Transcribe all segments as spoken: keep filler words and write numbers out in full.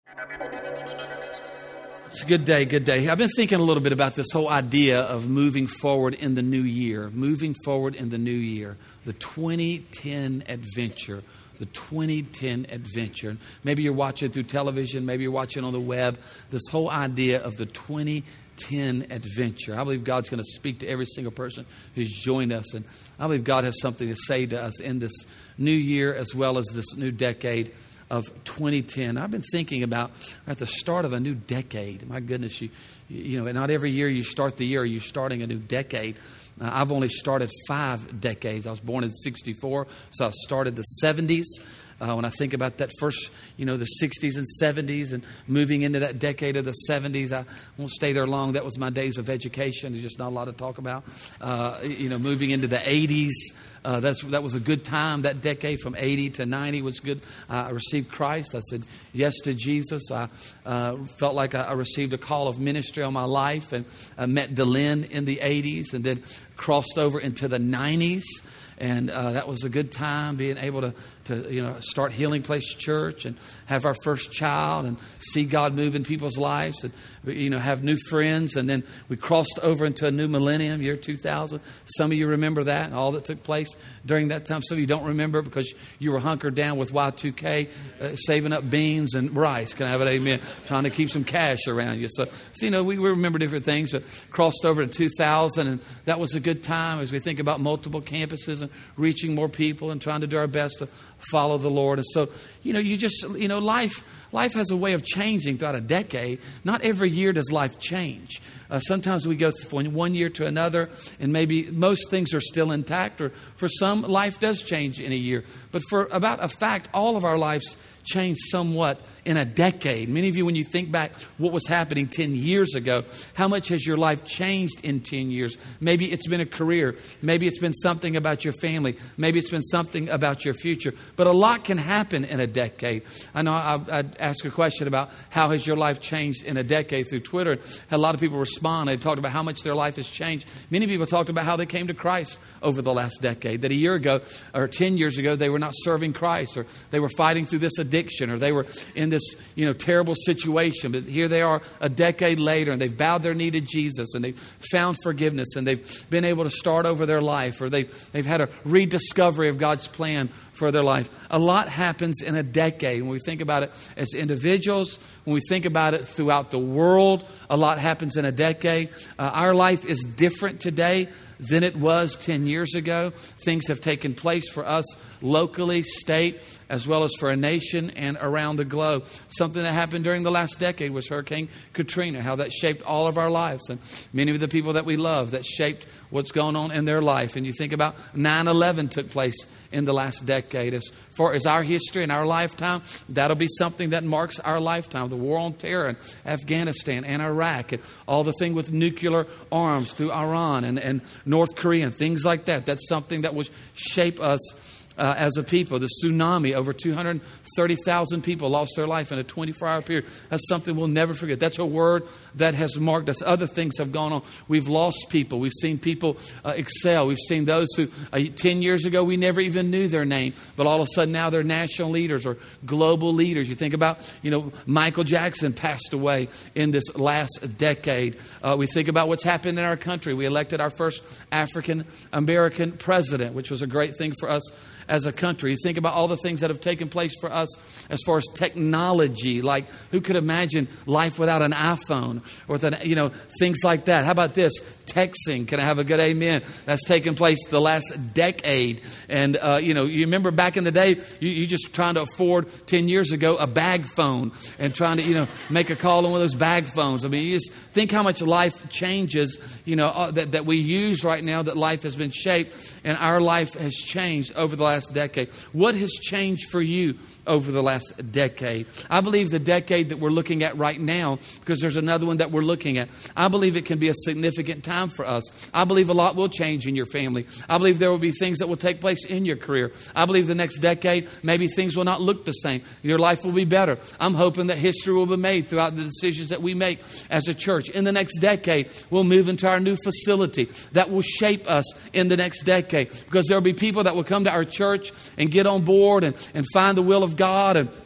It's a good day, good day. I've been thinking a little bit about this whole idea of moving forward in the new year, moving forward in the new year, the twenty ten adventure, the twenty ten adventure. Maybe you're watching through television, maybe you're watching on the web, this whole idea of the twenty ten adventure. I believe God's going to speak to every single person who's joined us, and I believe God has something to say to us in this new year as well as this new decade of twenty ten. I've been thinking about at the start of a new decade. My goodness, you you know, not every year you start the year, you're starting a new decade. Uh, I've only started five decades. I was born in sixty-four, so I started the seventies. Uh, when I think about that first, you know, the sixties and seventies and moving into that decade of the seventies, I won't stay there long. That was my days of education. There's just not a lot to talk about. Uh, you know, moving into the eighties, uh, that's that was a good time. That decade from eighty to ninety was good. Uh, I received Christ. I said yes to Jesus. I uh, felt like I, I received a call of ministry on my life, and I met Delyn in the eighties and then crossed over into the nineties. And uh, that was a good time, being able to, to, you know, start Healing Place Church and have our first child and see God move in people's lives and, you know, have new friends. And then we crossed over into a new millennium, year two thousand. Some of you remember that and all that took place during that time. Some of you don't remember because you were hunkered down with Y two K, uh, saving up beans and rice. Can I have an amen? Trying to keep some cash around you. So, so you know, we, we remember different things, but crossed over to two thousand, and that was a good time as we think about multiple campuses and reaching more people and trying to do our best to follow the Lord. And so, you know, you just, you know, life life has a way of changing throughout a decade. Not every year does life change. Uh, sometimes we go from one year to another, and maybe most things are still intact, or for some, life does change in a year. But for about a fact, all of our lives change somewhat in a decade. Many of you, when you think back what was happening ten years ago, how much has your life changed in ten years? Maybe it's been a career. Maybe it's been something about your family. Maybe it's been something about your future. But a lot can happen in a decade. I know I, I'd ask a question about how has your life changed in a decade through Twitter. A lot of people respond. They talked about how much their life has changed. Many people talked about how they came to Christ over the last decade. That a year ago or ten years ago, they were not serving Christ, or they were fighting through this addiction, or they were in this, you know, terrible situation. But here they are a decade later, and they've bowed their knee to Jesus, and they've found forgiveness, and they've been able to start over their life, or they've, they've had a rediscovery of God's plan for their life. A lot happens in a decade. When we think about it as individuals, when we think about it throughout the world, a lot happens in a decade. Uh, our life is different today than it was ten years ago. Things have taken place for us locally, state, as well as for a nation and around the globe. Something that happened during the last decade was Hurricane Katrina, how that shaped all of our lives, and many of the people that we love, that shaped what's going on in their life. And you think about nine eleven took place in the last decade. As far as our history and our lifetime, that'll be something that marks our lifetime. The war on terror in Afghanistan and Iraq, and all the thing with nuclear arms through Iran and, and North Korea and things like that. That's something that will shape us Uh, as a people. The tsunami, over two hundred thirty thousand people lost their life in a twenty-four hour period. That's something we'll never forget. That's a word that has marked us. Other things have gone on. We've lost people. We've seen people uh, excel. We've seen those who uh, ten years ago we never even knew their name, but all of a sudden now they're national leaders or global leaders. You think about, you know, Michael Jackson passed away in this last decade. Uh, we think about what's happened in our country. We elected our first African American president, which was a great thing for us as a country. You think about all the things that have taken place for us as far as technology, like who could imagine life without an iPhone or with an, you know, things like that. How about this? Texting. Can I have a good amen? That's taken place the last decade. And, uh, you know, you remember back in the day, you, you just trying to afford ten years ago a bag phone and trying to, you know, make a call on one of those bag phones. I mean, you just think how much life changes, you know, uh, that, that we use right now, that life has been shaped and our life has changed over the last decade. What has changed for you over the last decade? I believe the decade that we're looking at right now, because there's another one that we're looking at, I believe it can be a significant time for us. I believe a lot will change in your family. I believe there will be things that will take place in your career. I believe the next decade, maybe things will not look the same. Your life will be better. I'm hoping that history will be made throughout the decisions that we make as a church. In the next decade, we'll move into our new facility that will shape us in the next decade, because there will be people that will come to our church and get on board and, and find the will of God and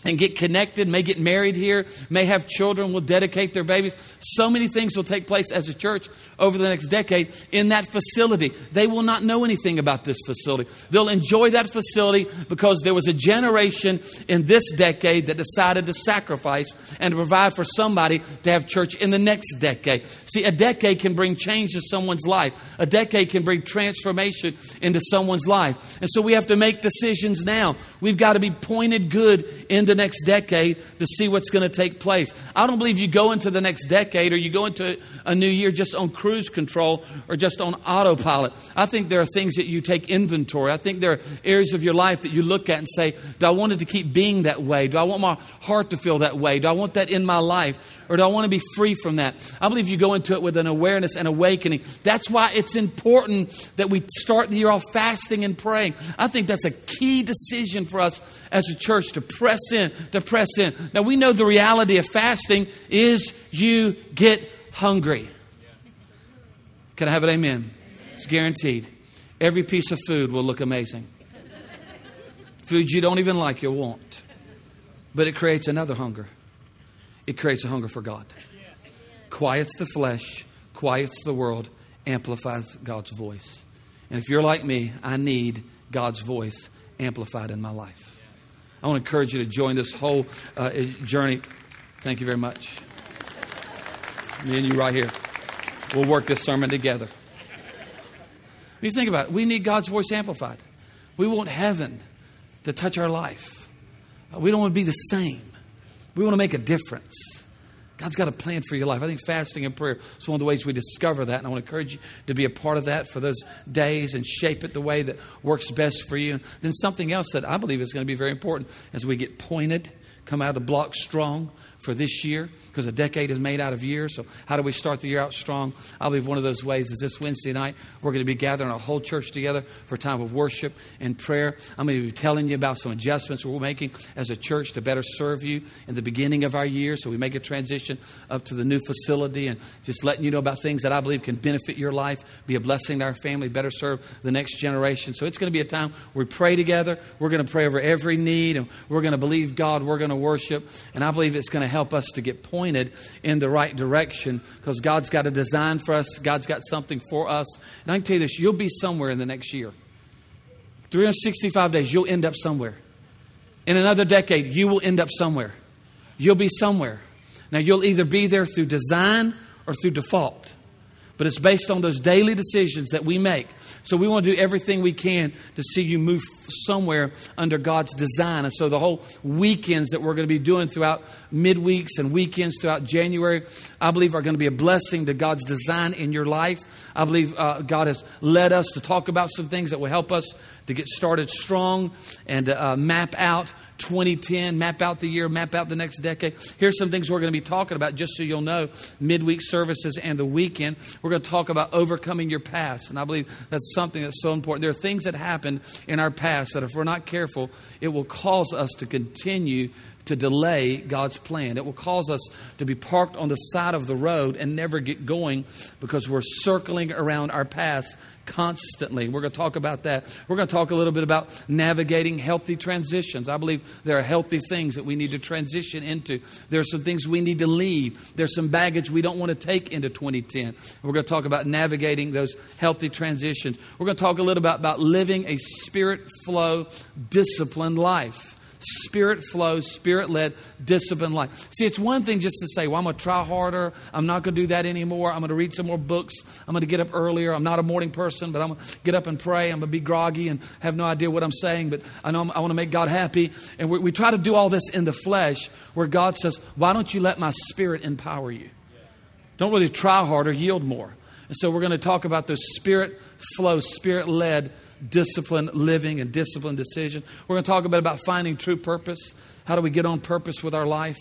and get connected, may get married here, may have children, will dedicate their babies. So many things will take place as a church over the next decade in that facility. They will not know anything about this facility. They'll enjoy that facility because there was a generation in this decade that decided to sacrifice and to provide for somebody to have church in the next decade. See, a decade can bring change to someone's life. A decade can bring transformation into someone's life. And so we have to make decisions now. We've got to be pointed good in the next decade to see what's going to take place. I don't believe you go into the next decade or you go into a new year just on cruise control or just on autopilot. I think there are things that you take inventory. I think there are areas of your life that you look at and say, do I want it to keep being that way? Do I want my heart to feel that way? Do I want that in my life? Or do I want to be free from that? I believe you go into it with an awareness and awakening. That's why it's important that we start the year off fasting and praying. I think that's a key decision for us as a church to press in, to press in. Now, we know the reality of fasting is you get hungry. Can I have an amen? It's guaranteed. Every piece of food will look amazing. Food you don't even like, you'll want. But it creates another hunger. It creates a hunger for God. Quiets the flesh, quiets the world, amplifies God's voice. And if you're like me, I need God's voice amplified in my life. I want to encourage you to join this whole uh, journey. Thank you very much. Me and you right here. We'll work this sermon together. When you think about it, we need God's voice amplified. We want heaven to touch our life. We don't want to be the same. We want to make a difference. God's got a plan for your life. I think fasting and prayer is one of the ways we discover that. And I want to encourage you to be a part of that for those days and shape it the way that works best for you. And then something else that I believe is going to be very important as we get pointed, come out of the block strong for this year, because a decade is made out of years. So how do we start the year out strong? I believe one of those ways is this Wednesday night, we're going to be gathering our whole church together for a time of worship and prayer. I'm going to be telling you about some adjustments we're making as a church to better serve you in the beginning of our year. So we make a transition up to the new facility and just letting you know about things that I believe can benefit your life, be a blessing to our family, better serve the next generation. So it's going to be a time where we pray together. We're going to pray over every need, and we're going to believe God. We're going to worship. And I believe it's going to help us to get pointed in the right direction, because God's got a design for us. God's got something for us. And I can tell you this, you'll be somewhere in the next year. three hundred sixty-five days, you'll end up somewhere. In another decade, you will end up somewhere. You'll be somewhere. Now, you'll either be there through design or through default. But it's based on those daily decisions that we make. So we want to do everything we can to see you move somewhere under God's design. And so the whole weekends that we're going to be doing throughout midweeks and weekends throughout January, I believe are going to be a blessing to God's design in your life. I believe uh, God has led us to talk about some things that will help us to get started strong and uh, map out twenty ten, map out the year, map out the next decade. Here's some things we're going to be talking about, just so you'll know, midweek services and the weekend. We're going to talk about overcoming your past. And I believe that's something that's so important. There are things that happened in our past that if we're not careful, it will cause us to continue to delay God's plan. It will cause us to be parked on the side of the road and never get going because we're circling around our past constantly. We're going to talk about that. We're going to talk a little bit about navigating healthy transitions. I believe there are healthy things that we need to transition into. There are some things we need to leave. There's some baggage we don't want to take into twenty ten. We're going to talk about navigating those healthy transitions. We're going to talk a little bit about living a spirit-flow, disciplined life. Spirit flow, spirit-led, disciplined life. See, it's one thing just to say, well, I'm going to try harder. I'm not going to do that anymore. I'm going to read some more books. I'm going to get up earlier. I'm not a morning person, but I'm going to get up and pray. I'm going to be groggy and have no idea what I'm saying, but I know I'm, I want to make God happy. And we, we try to do all this in the flesh, where God says, why don't you let my spirit empower you? Don't really try harder, yield more. And so we're going to talk about the spirit flow, spirit-led disciplined living and disciplined decision. We're going to talk a bit about finding true purpose. How do we get on purpose with our life?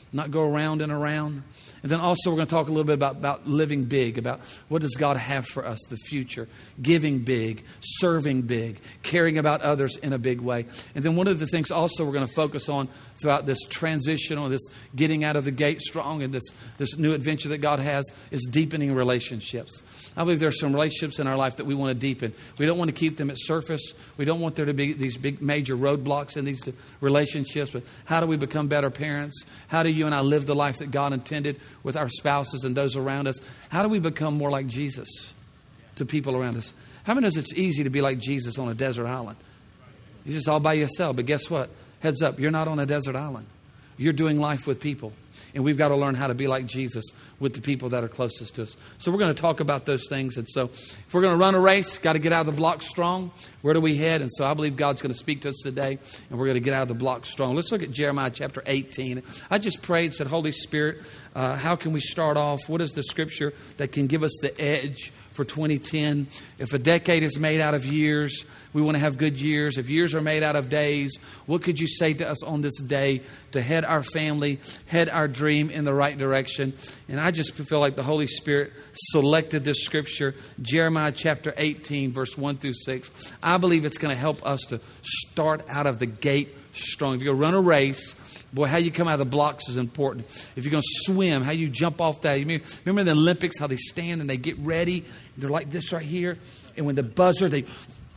not go around and around. And then also we're going to talk a little bit about, about living big, about what does God have for us, the future, giving big, serving big, caring about others in a big way. And then one of the things also we're going to focus on throughout this transition or this getting out of the gate strong and this, this new adventure that God has is deepening relationships. I believe there are some relationships in our life that we want to deepen. We don't want to keep them at surface. We don't want there to be these big major roadblocks in these relationships. But how do we become better parents? How do you and I live the life that God intended with our spouses and those around us? How do we become more like Jesus to people around us? How many knows it's easy to be like Jesus on a desert island? You're just all by yourself. But guess what? Heads up, you're not on a desert island. You're doing life with people. And we've got to learn how to be like Jesus with the people that are closest to us. So we're going to talk about those things. And so if we're going to run a race, got to get out of the block strong. Where do we head? And so I believe God's going to speak to us today. And we're going to get out of the block strong. Let's look at Jeremiah chapter eighteen. I just prayed, said, Holy Spirit, uh, how can we start off? What is the scripture that can give us the edge for twenty ten? If a decade is made out of years, we want to have good years. If years are made out of days, what could you say to us on this day to head our family, head our dream in the right direction? And I just feel like the Holy Spirit selected this scripture, Jeremiah chapter eighteen, verse one through six. I believe it's going to help us to start out of the gate strong. If you're going to run a race, boy, how you come out of the blocks is important. If you're going to swim, how you jump off that. You remember in the Olympics, how they stand and they get ready? They're like this right here. And when the buzzer, they...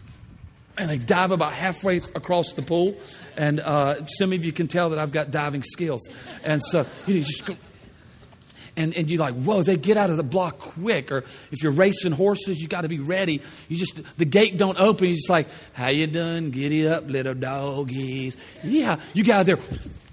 And they dive about halfway across the pool. And uh, some of you can tell that I've got diving skills. And so you know, just go. And, and you're like, whoa, they get out of the block quick. Or if you're racing horses, you got to be ready. You just, the gate don't open. You're just like, how you doing? Giddy up, little doggies. Yeah, you got out there.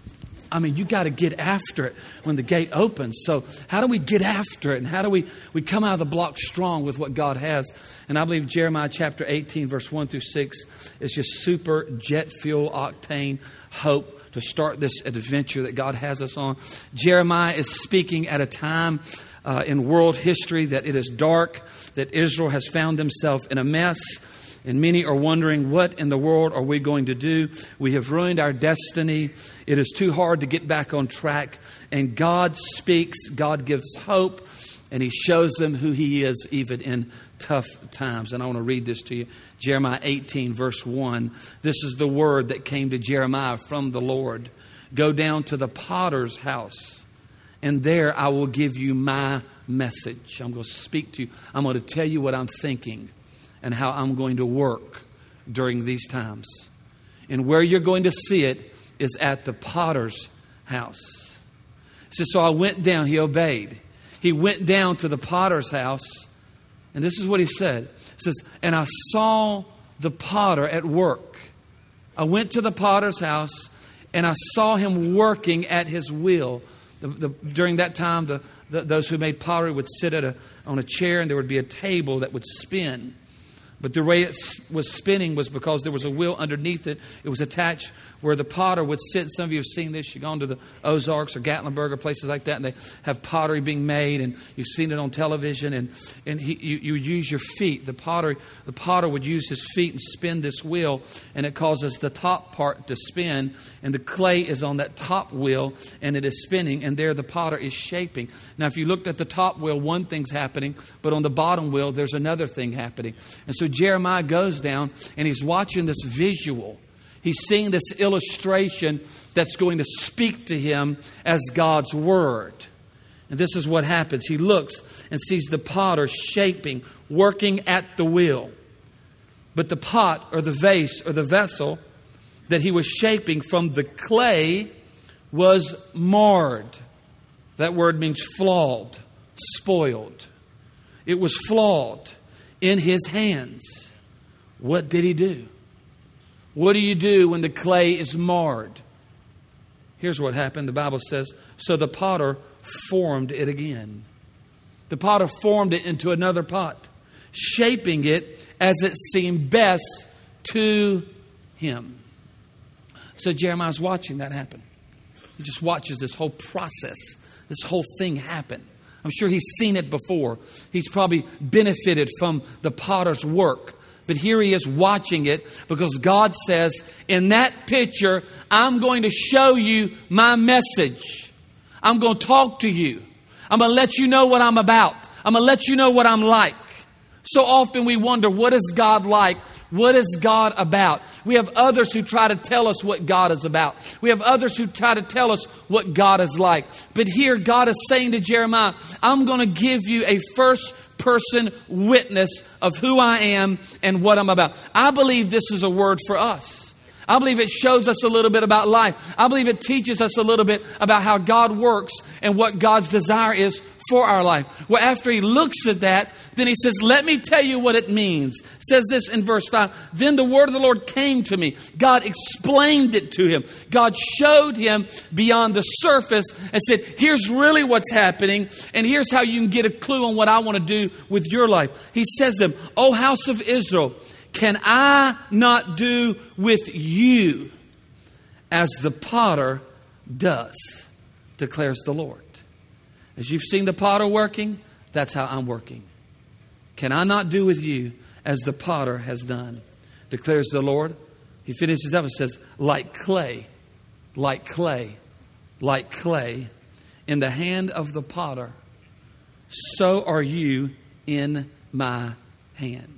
I mean, you got to get after it when the gate opens. So how do we get after it? And how do we, we come out of the block strong with what God has? And I believe Jeremiah chapter eighteen, verse one through six is just super jet fuel octane hope to start this adventure that God has us on. Jeremiah is speaking at a time uh, in world history that it is dark, that Israel has found himself in a mess. And many are wondering, what in the world are we going to do? We have ruined our destiny. It is too hard to get back on track. And God speaks, God gives hope, and He shows them who He is even in tough times. And I want to read this to you. Jeremiah eighteen, verse one. This is the word that came to Jeremiah from the Lord. Go down to the potter's house, and there I will give you my message. I'm going to speak to you. I'm going to tell you what I'm thinking and how I'm going to work during these times. And where you're going to see it is at the potter's house. He says, so I went down. He obeyed. He went down to the potter's house. And this is what he said. He says, and I saw the potter at work. I went to the potter's house and I saw him working at his wheel. The, the, during that time, the, the, those who made pottery would sit at a, on a chair and there would be a table that would spin. But the way it was spinning was because there was a wheel underneath it. It was attached where the potter would sit. Some of you have seen this. You've gone to the Ozarks or Gatlinburg or places like that, and they have pottery being made, and you've seen it on television. And, and he, you, you use your feet. The potter, the potter would use his feet and spin this wheel, and it causes the top part to spin, and the clay is on that top wheel, and it is spinning, and there the potter is shaping. Now, if you looked at the top wheel, one thing's happening, but on the bottom wheel, there's another thing happening. And so Jeremiah goes down, and he's watching this visual. He's seeing this illustration that's going to speak to him as God's word. And this is what happens. He looks and sees the potter shaping, working at the wheel. But the pot or the vase or the vessel that he was shaping from the clay was marred. That word means flawed, spoiled. It was flawed in his hands. What did he do? What do you do when the clay is marred? Here's what happened. The Bible says, so the potter formed it again. The potter formed it into another pot, shaping it as it seemed best to him. So Jeremiah's watching that happen. He just watches this whole process, this whole thing happen. I'm sure he's seen it before. He's probably benefited from the potter's work. But here he is watching it because God says, in that picture, I'm going to show you my message. I'm going to talk to you. I'm going to let you know what I'm about. I'm going to let you know what I'm like. So often we wonder, what is God like? What is God about? We have others who try to tell us what God is about. We have others who try to tell us what God is like. But here God is saying to Jeremiah, I'm going to give you a first person witness of who I am and what I'm about. I believe this is a word for us. I believe it shows us a little bit about life. I believe it teaches us a little bit about how God works and what God's desire is for our life. Well, after he looks at that, then he says, let me tell you what it means. It says this in verse five. Then the word of the Lord came to me. God explained it to him. God showed him beyond the surface and said, here's really what's happening. And here's how you can get a clue on what I want to do with your life. He says to them, O house of Israel, can I not do with you as the potter does, declares the Lord. As you've seen the potter working, that's how I'm working. Can I not do with you as the potter has done, declares the Lord. He finishes up and says, like clay, like clay, like clay in the hand of the potter, so are you in my hand.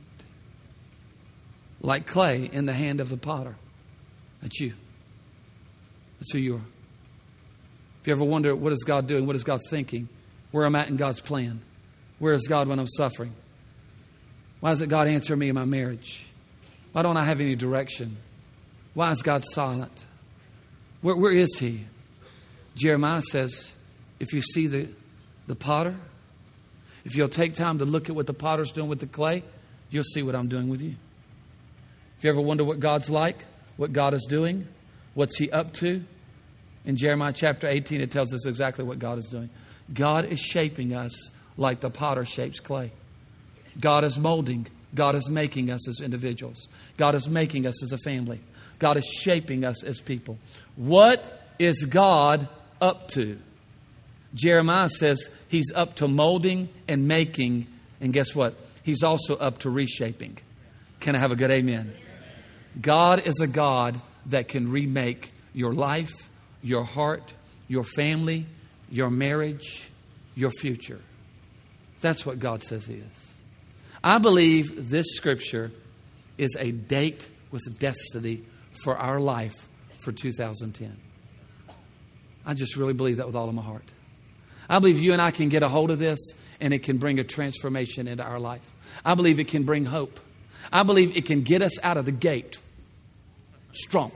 Like clay in the hand of the potter. That's you. That's who you are. If you ever wonder, what is God doing? What is God thinking? Where I'm at in God's plan? Where is God when I'm suffering? Why doesn't God answer me in my marriage? Why don't I have any direction? Why is God silent? Where, where is he? Jeremiah says, if you see the, the potter, if you'll take time to look at what the potter's doing with the clay, you'll see what I'm doing with you. If you ever wonder what God's like, what God is doing, what's he up to? In Jeremiah chapter eighteen, it tells us exactly what God is doing. God is shaping us like the potter shapes clay. God is molding. God is making us as individuals. God is making us as a family. God is shaping us as people. What is God up to? Jeremiah says he's up to molding and making. And guess what? He's also up to reshaping. Can I have a good amen? God is a God that can remake your life, your heart, your family, your marriage, your future. That's what God says he is. I believe this scripture is a date with destiny for our life for two thousand ten. I just really believe that with all of my heart. I believe you and I can get a hold of this and it can bring a transformation into our life. I believe it can bring hope. I believe it can get us out of the gate strong.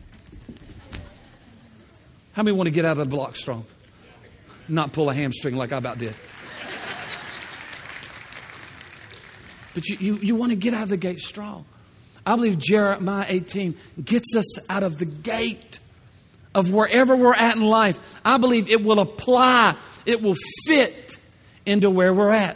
How many want to get out of the block strong? Not pull a hamstring like I about did. But you, you, you want to get out of the gate strong. I believe Jeremiah eighteen gets us out of the gate of wherever we're at in life. I believe it will apply. It will fit into where we're at.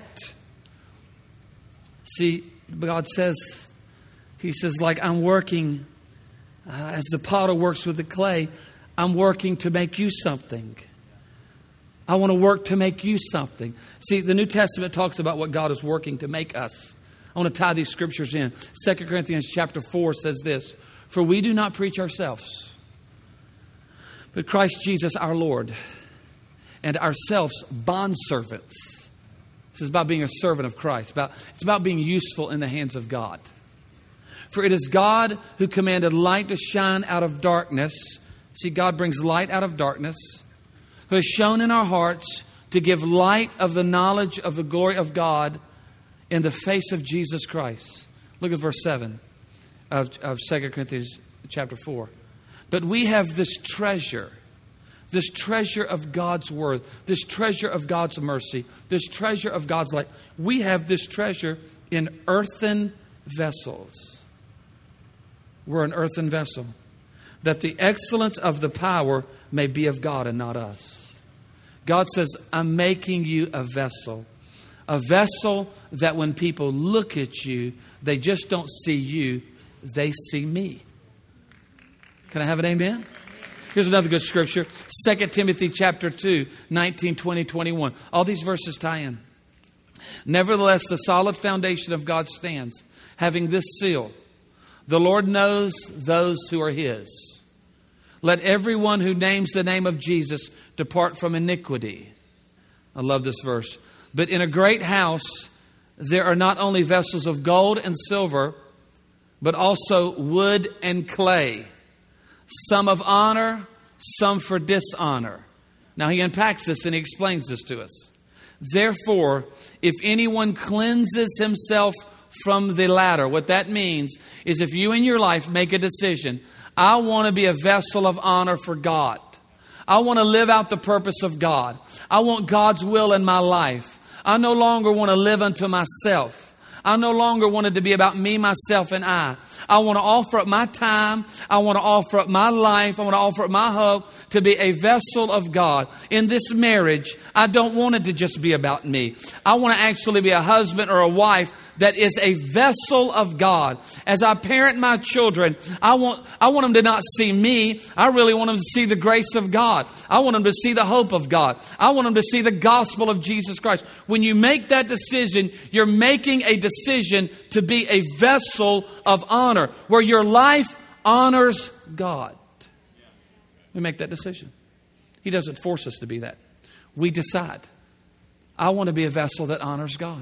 See, God says, he says, like I'm working, uh, as the potter works with the clay, I'm working to make you something. I want to work to make you something. See, the New Testament talks about what God is working to make us. I want to tie these scriptures in. Second Corinthians chapter four says this, for we do not preach ourselves, but Christ Jesus our Lord, and ourselves bondservants. This is about being a servant of Christ. About, it's about being useful in the hands of God. For it is God who commanded light to shine out of darkness. See, God brings light out of darkness, who has shone in our hearts to give light of the knowledge of the glory of God in the face of Jesus Christ. Look at verse seven of, of Second Corinthians chapter four. But we have this treasure, this treasure of God's word, this treasure of God's mercy, this treasure of God's light. We have this treasure in earthen vessels. We're an earthen vessel, that the excellence of the power may be of God and not us. God says, I'm making you a vessel. A vessel that when people look at you, they just don't see you, they see me. Can I have an amen? Here's another good scripture. Second Timothy chapter two, nineteen, twenty, twenty-one. All these verses tie in. Nevertheless, the solid foundation of God stands, having this seal. The Lord knows those who are his. Let everyone who names the name of Jesus depart from iniquity. I love this verse. But in a great house, there are not only vessels of gold and silver, but also wood and clay, some of honor, some for dishonor. Now he unpacks this and he explains this to us. Therefore, if anyone cleanses himself from the latter, what that means is if you in your life make a decision, I want to be a vessel of honor for God. I want to live out the purpose of God. I want God's will in my life. I no longer want to live unto myself. I no longer want it to be about me, myself, and I. I want to offer up my time. I want to offer up my life. I want to offer up my hope to be a vessel of God. In this marriage, I don't want it to just be about me. I want to actually be a husband or a wife that is a vessel of God. As I parent my children, I want, I want them to not see me. I really want them to see the grace of God. I want them to see the hope of God. I want them to see the gospel of Jesus Christ. When you make that decision, you're making a decision to be a vessel of honor, where your life honors God. We make that decision. He doesn't force us to be that. We decide, I want to be a vessel that honors God.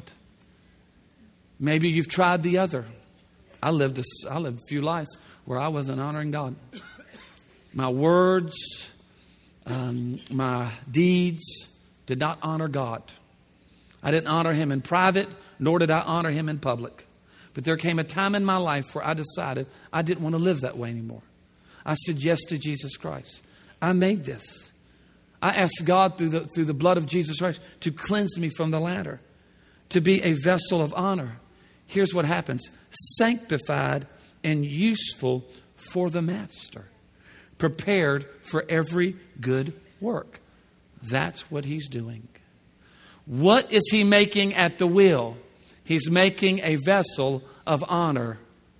Maybe you've tried the other. I lived a, I lived a few lives where I wasn't honoring God. My words, um, my deeds did not honor God. I didn't honor Him in private, nor did I honor Him in public. But there came a time in my life where I decided I didn't want to live that way anymore. I said yes to Jesus Christ. I made this. I asked God through the, through the blood of Jesus Christ to cleanse me from the latter, to be a vessel of honor. Here's what happens. Sanctified and useful for the master. Prepared for every good work. That's what He's doing. What is He making at the wheel? He's making a vessel of honor.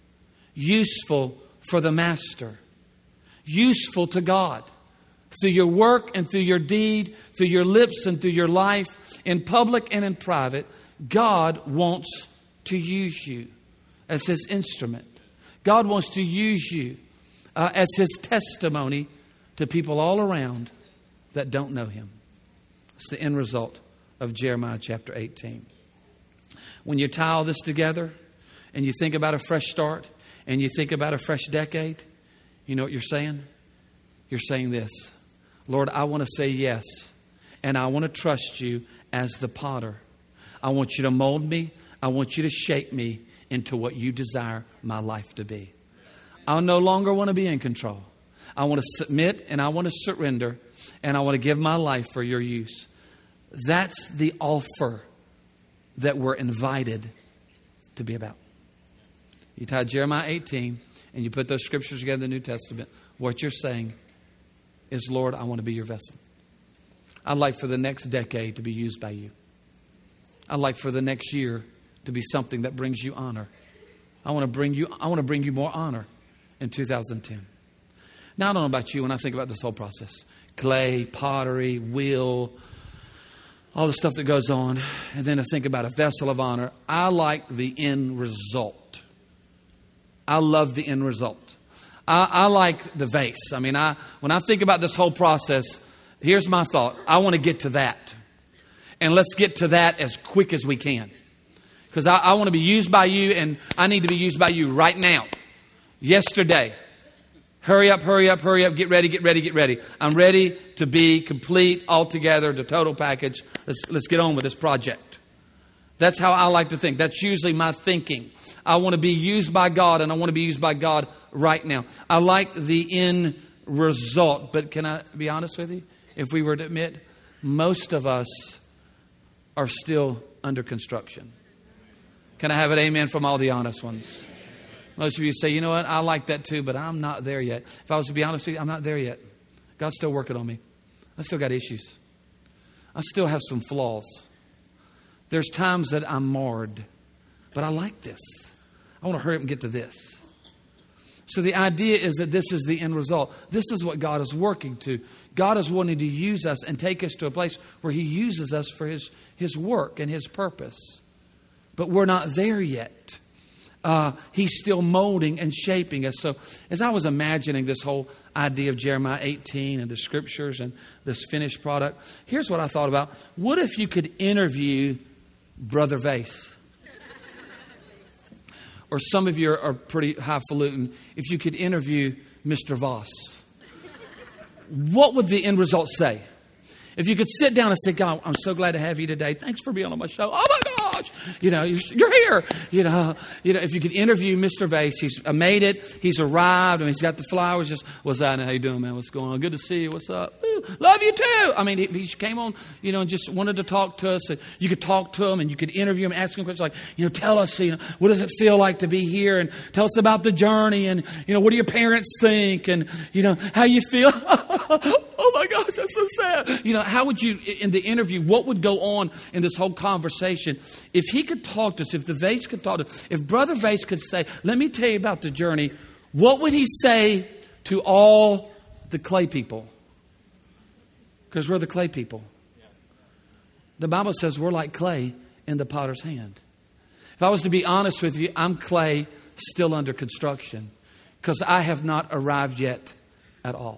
Useful for the master. Useful to God. Through your work and through your deed, through your lips and through your life, in public and in private, God wants to use you as His instrument. God wants to use you uh, as His testimony to people all around that don't know Him. It's the end result of Jeremiah chapter eighteen. When you tie all this together and you think about a fresh start and you think about a fresh decade, you know what you're saying? You're saying this: Lord, I want to say yes, and I want to trust you as the potter. I want you to mold me. I want you to shape me into what you desire my life to be. I no longer want to be in control. I want to submit and I want to surrender, and I want to give my life for your use. That's the offer that we're invited to be about. You tie Jeremiah eighteen and you put those scriptures together in the New Testament. What you're saying is, Lord, I want to be your vessel. I'd like for the next decade to be used by you. I'd like for the next year to be something that brings you honor. I want to bring you, I want to bring you more honor in two thousand ten. Now, I don't know about you when I think about this whole process. Clay, pottery, wheel, all the stuff that goes on. And then to think about a vessel of honor. I like the end result. I love the end result. I, I like the vase. I mean, I when I think about this whole process, here's my thought. I want to get to that. And let's get to that as quick as we can. Because I, I want to be used by you, and I need to be used by you right now. Yesterday. Hurry up, hurry up, hurry up. Get ready, get ready, get ready. I'm ready to be complete, altogether, the total package. Let's, let's get on with this project. That's how I like to think. That's usually my thinking. I want to be used by God, and I want to be used by God right now. I like the end result. But can I be honest with you? If we were to admit, most of us are still under construction. Can I have an amen from all the honest ones? Most of you say, you know what, I like that too, but I'm not there yet. If I was to be honest with you, I'm not there yet. God's still working on me. I still got issues. I still have some flaws. There's times that I'm marred, but I like this. I want to hurry up and get to this. So the idea is that this is the end result. This is what God is working to. God is wanting to use us and take us to a place where He uses us for His, His work and His purpose. But we're not there yet. Uh, he's still molding and shaping us. So as I was imagining this whole idea of Jeremiah eighteen and the scriptures and this finished product, here's what I thought about. What if you could interview Brother Vase? Or some of you are, are pretty highfalutin. If you could interview Mister Voss, what would the end result say? If you could sit down and say, God, I'm so glad to have you today. Thanks for being on my show. Oh, my gosh. You know, you're, you're here. You know, you know, if you could interview Mister Vase, he's made it. He's arrived. and he's got the flowers. Just, what's that? How you doing, man? What's going on? Good to see you. What's up? Ooh, love you, too. I mean, he, he came on, you know, and just wanted to talk to us. And you could talk to him and you could interview him, ask him questions like, you know, tell us, you know, what does it feel like to be here? And tell us about the journey. And, you know, what do your parents think? And, you know, how you feel? Oh, my gosh, that's so sad. You know, how would you, in the interview, what would go on in this whole conversation? If he could talk to us, if the Vase could talk to us, if Brother Vase could say, let me tell you about the journey, what would he say to all the clay people? Because we're the clay people. The Bible says we're like clay in the potter's hand. If I was to be honest with you, I'm clay still under construction because I have not arrived yet at all.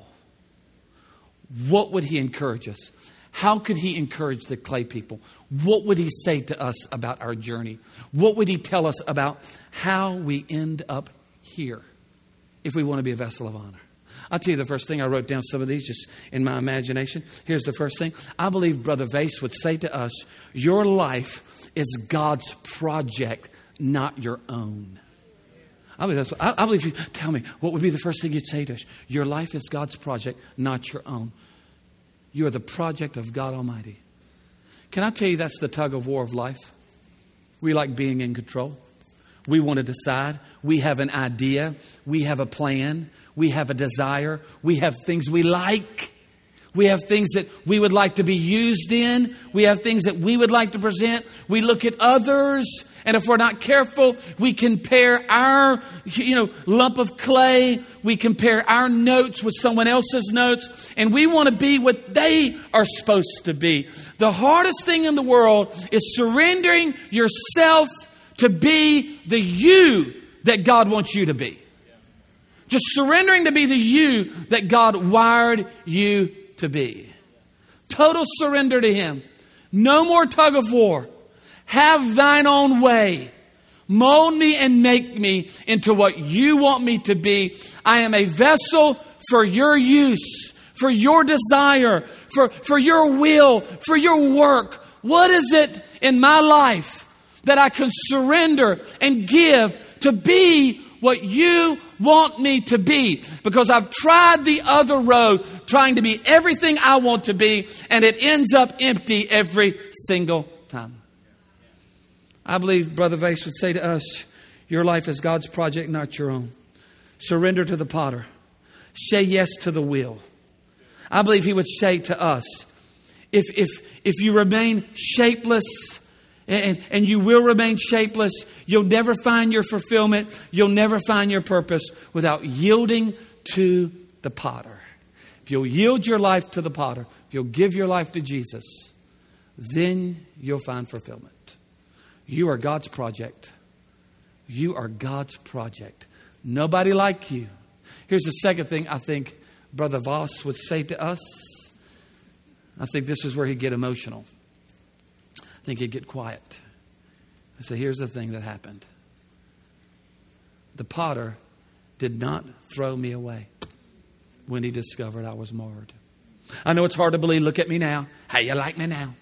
What would he encourage us? How could he encourage the clay people? What would he say to us about our journey? What would he tell us about how we end up here if we want to be a vessel of honor? I'll tell you the first thing. I wrote down some of these just in my imagination. Here's the first thing. I believe Brother Vase would say to us, your life is God's project, not your own. I believe that's what, I, I believe you tell me, what would be the first thing you'd say to us? Your life is God's project, not your own. You are the project of God Almighty. Can I tell you that's the tug of war of life? We like being in control. We want to decide. We have an idea. We have a plan. We have a desire. We have things we like. We have things that we would like to be used in. We have things that we would like to present. We look at others. And if we're not careful, we compare our, you know, lump of clay. We compare our notes with someone else's notes. And we want to be what they are supposed to be. The hardest thing in the world is surrendering yourself to be the you that God wants you to be. Just surrendering to be the you that God wired you to be. Total surrender to Him. No more tug of war. Have thine own way. Mold me and make me into what you want me to be. I am a vessel for your use, for your desire, for, for your will, for your work. What is it in my life that I can surrender and give to be what you want me to be? Because I've tried the other road, trying to be everything I want to be, and it ends up empty every single time. I believe Brother Vase would say to us, your life is God's project, not your own. Surrender to the potter. Say yes to the will. I believe he would say to us, if if if you remain shapeless, and, and you will remain shapeless, you'll never find your fulfillment. You'll never find your purpose without yielding to the potter. If you'll yield your life to the potter, if you'll give your life to Jesus, then you'll find fulfillment. You are God's project. You are God's project. Nobody like you. Here's the second thing I think Brother Voss would say to us. I think this is where he'd get emotional. I think he'd get quiet. So here's the thing that happened. The potter did not throw me away when he discovered I was marred. I know it's hard to believe. Look at me now. How you like me now?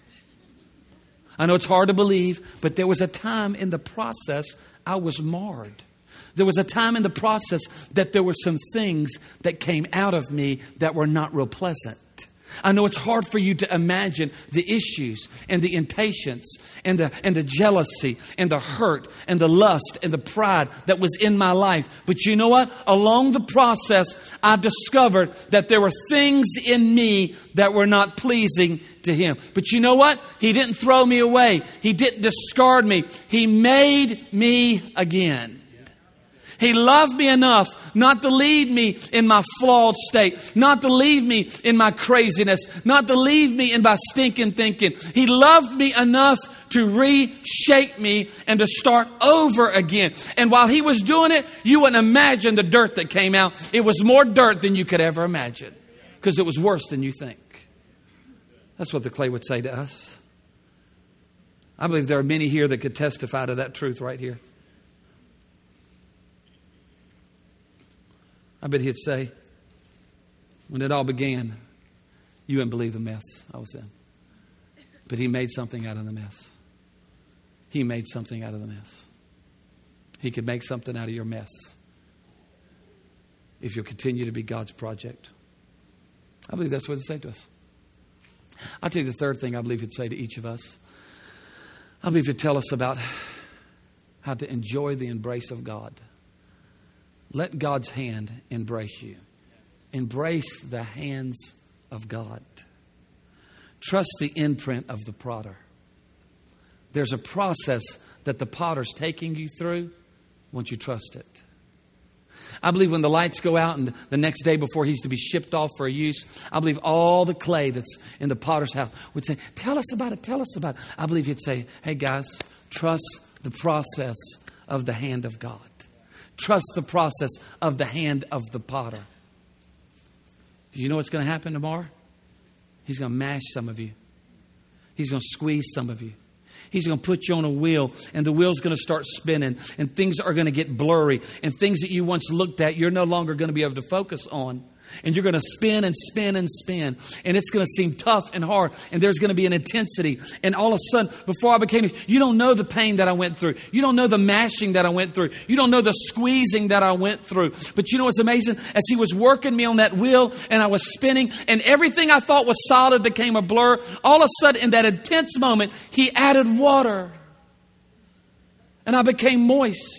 I know it's hard to believe, but there was a time in the process I was marred. There was a time in the process that there were some things that came out of me that were not real pleasant. I know it's hard for you to imagine the issues and the impatience and the and the jealousy and the hurt and the lust and the pride that was in my life. But you know what? Along the process, I discovered that there were things in me that were not pleasing to Him. But you know what? He didn't throw me away. He didn't discard me. He made me again. He loved me enough not to leave me in my flawed state, not to leave me in my craziness, not to leave me in my stinking thinking. He loved me enough to reshape me and to start over again. And while He was doing it, you wouldn't imagine the dirt that came out. It was more dirt than you could ever imagine because it was worse than you think. That's what the clay would say to us. I believe there are many here that could testify to that truth right here. I bet he'd say, when it all began, you wouldn't believe the mess I was in. But He made something out of the mess. He made something out of the mess. He could make something out of your mess if you'll continue to be God's project. I believe that's what He'd say to us. I'll tell you the third thing I believe He'd say to each of us. I believe He'd tell us about how to enjoy the embrace of God. Let God's hand embrace you. Embrace the hands of God. Trust the imprint of the potter. There's a process that the potter's taking you through once you trust it. I believe when the lights go out and the next day before He's to be shipped off for use, I believe all the clay that's in the potter's house would say, tell us about it, tell us about it. I believe He'd say, hey guys, trust the process of the hand of God. Trust the process of the hand of the potter. Do you know what's going to happen tomorrow? He's going to mash some of you. He's going to squeeze some of you. He's going to put you on a wheel, and the wheel's going to start spinning, and things are going to get blurry, and things that you once looked at, you're no longer going to be able to focus on. And you're going to spin and spin and spin. And it's going to seem tough and hard. And there's going to be an intensity. And all of a sudden, before I became, you don't know the pain that I went through. You don't know the mashing that I went through. You don't know the squeezing that I went through. But you know what's amazing? As He was working me on that wheel and I was spinning and everything I thought was solid became a blur, all of a sudden in that intense moment, He added water. And I became moist.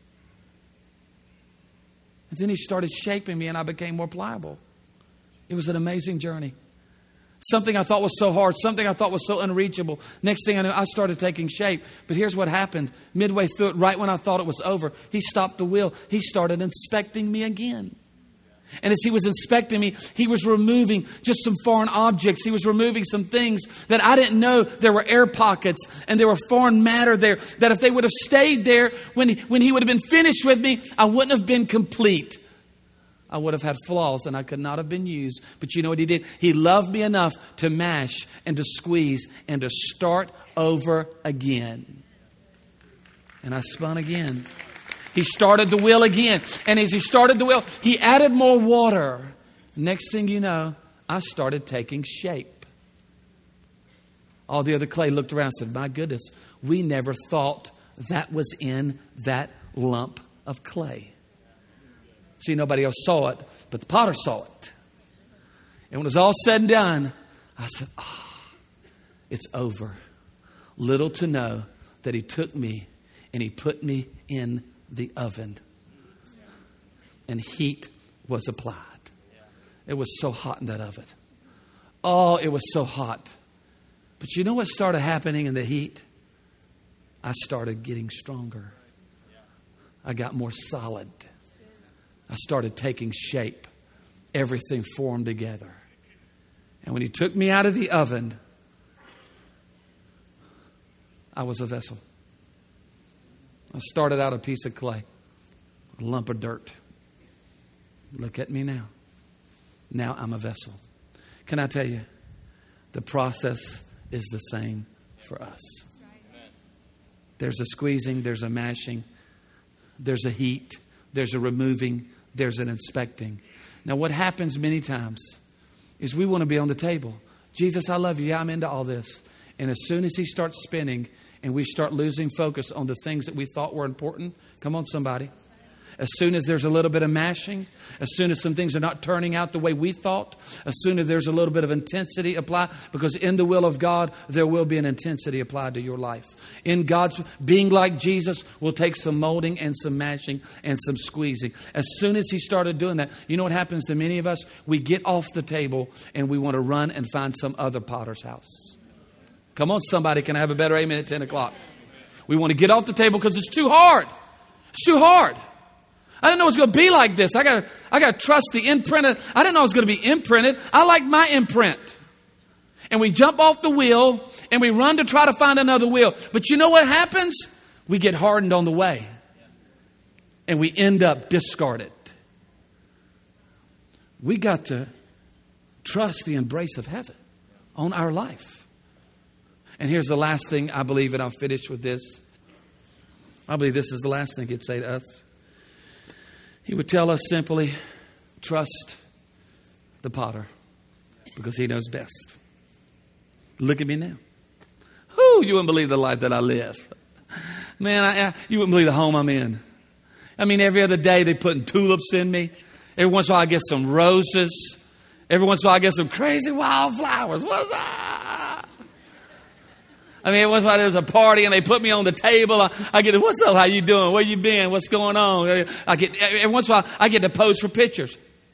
And then He started shaping me and I became more pliable. It was an amazing journey. Something I thought was so hard, something I thought was so unreachable. Next thing I knew, I started taking shape. But here's what happened. Midway through it, right when I thought it was over, He stopped the wheel. He started inspecting me again. And as He was inspecting me, He was removing just some foreign objects. He was removing some things that I didn't know. There were air pockets and there were foreign matter there that if they would have stayed there when he, when he would have been finished with me, I wouldn't have been complete. I would have had flaws and I could not have been used. But you know what He did? He loved me enough to mash and to squeeze and to start over again. And I spun again. He started the wheel again. And as He started the wheel, He added more water. Next thing you know, I started taking shape. All the other clay looked around and said, my goodness, we never thought that was in that lump of clay. See, nobody else saw it, but the potter saw it. And when it was all said and done, I said, ah, oh, it's over. Little to know that He took me and He put me in the oven, and heat was applied. It was so hot in that oven. Oh, it was so hot. But you know what started happening in the heat? I started getting stronger. I got more solid. I started taking shape. Everything formed together. And when He took me out of the oven, I was a vessel. I started out a piece of clay, a lump of dirt. Look at me now. Now I'm a vessel. Can I tell you, the process is the same for us. There's a squeezing, there's a mashing, there's a heat, there's a removing, there's an inspecting. Now what happens many times is we want to be on the table. Jesus, I love you. Yeah, I'm into all this. And as soon as He starts spinning, and we start losing focus on the things that we thought were important. Come on, somebody. As soon as there's a little bit of mashing, as soon as some things are not turning out the way we thought, as soon as there's a little bit of intensity applied, because in the will of God, there will be an intensity applied to your life. In God's being like Jesus will take some molding and some mashing and some squeezing. As soon as He started doing that, you know what happens to many of us? We get off the table and we want to run and find some other potter's house. Come on, somebody. Can I have a better amen at ten o'clock? We want to get off the table because it's too hard. It's too hard. I didn't know it was going to be like this. I got I got to trust the imprint. Of, I didn't know it was going to be imprinted. I like my imprint. And we jump off the wheel and we run to try to find another wheel. But you know what happens? We get hardened on the way. And we end up discarded. We got to trust the embrace of heaven on our life. And here's the last thing I believe, and I'll finish with this. I believe this is the last thing he'd say to us. He would tell us simply, trust the potter because he knows best. Look at me now. Whoo, you wouldn't believe the life that I live. Man, I, I, you wouldn't believe the home I'm in. I mean, every other day they're putting tulips in me. Every once in a while I get some roses. Every once in a while I get some crazy wildflowers. What's that? I mean, every once in a while there's a party and they put me on the table. I, I get, what's up? How you doing? Where you been? What's going on? I get, every once in a while I get to pose for pictures.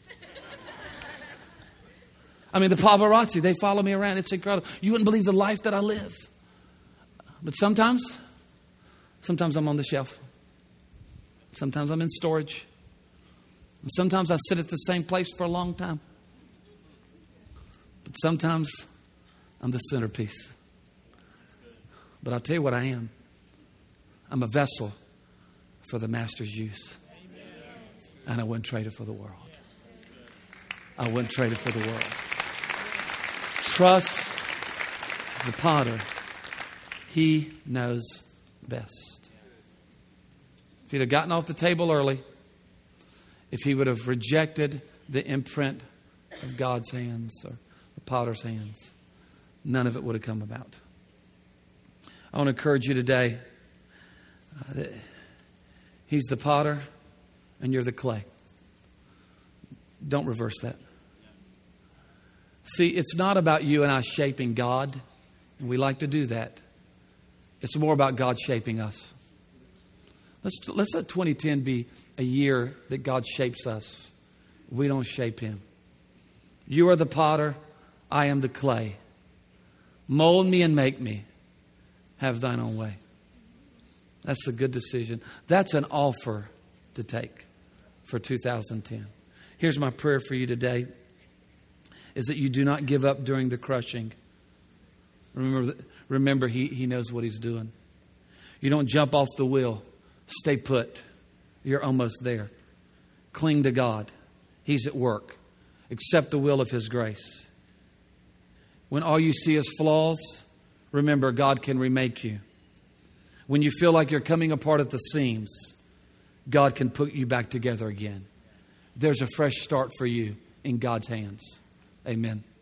I mean, the paparazzi, they follow me around. It's incredible. You wouldn't believe the life that I live. But sometimes, sometimes I'm on the shelf. Sometimes I'm in storage. And sometimes I sit at the same place for a long time. But sometimes I'm the centerpiece. But I'll tell you what I am. I'm a vessel for the Master's use. And I wouldn't trade it for the world. I wouldn't trade it for the world. Trust the potter. He knows best. If he'd have gotten off the table early, if he would have rejected the imprint of God's hands or the potter's hands, none of it would have come about. I want to encourage you today. Uh, that he's the potter and you're the clay. Don't reverse that. See, it's not about you and I shaping God, and we like to do that. It's more about God shaping us. Let's, let's let twenty ten be a year that God shapes us. We don't shape Him. You are the potter. I am the clay. Mold me and make me. Have thine own way. That's a good decision. That's an offer to take for two thousand ten. Here's my prayer for you today, is that you do not give up during the crushing. Remember, remember he, he knows what He's doing. You don't jump off the wheel. Stay put. You're almost there. Cling to God. He's at work. Accept the will of His grace. When all you see is flaws, remember God can remake you. When you feel like you're coming apart at the seams, God can put you back together again. There's a fresh start for you in God's hands. Amen.